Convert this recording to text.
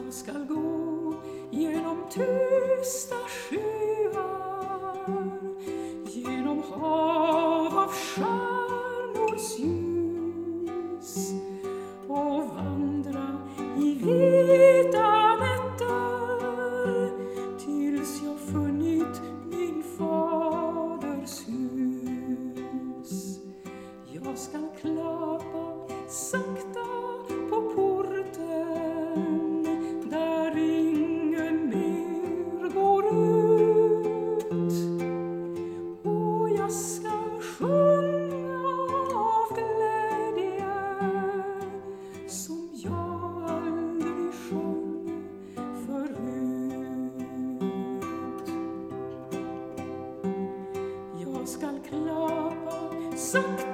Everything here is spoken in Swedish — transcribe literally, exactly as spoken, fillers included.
Jag skall gå genom tysta sjöar, genom hav av stjärnors ljus, och vandra i vita nätter tills jag funnit min faders hus. Jag skall klappa sakta på porten där ingen mer går ut, och jag skall sjunga av glädje som jag aldrig sjöng förut. Jag skall klappa sakta